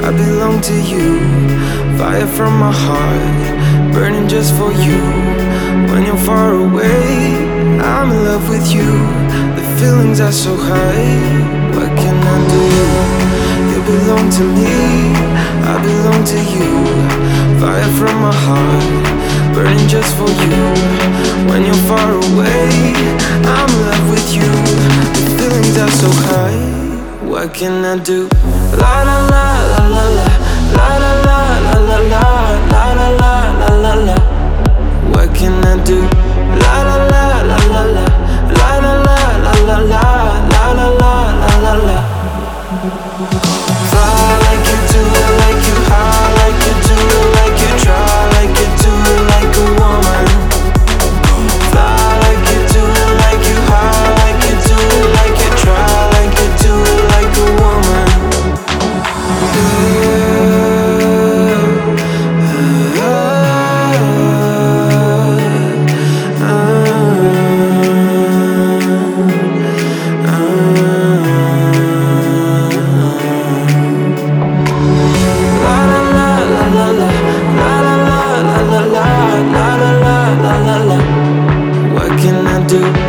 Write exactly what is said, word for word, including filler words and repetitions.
I belong to you. Fire from my heart, burning just for you. When you're far away, I'm in love with you. The feelings are so high, what can I do? You belong to me, I belong to you. Fire from my heart, burning just for you. When you're far away, I'm in love with you. The feelings are so high, what can I do? La la la la la la, la la la la la la, la la la la la la. What can I do? La la la la la la, la la la la la la, la la la la la la. Fly like you do, like you high, like you do, like you try, like you do, like a woman. Fly like you do, like you high, like you do, like you try, like you do, like a woman. What can I do?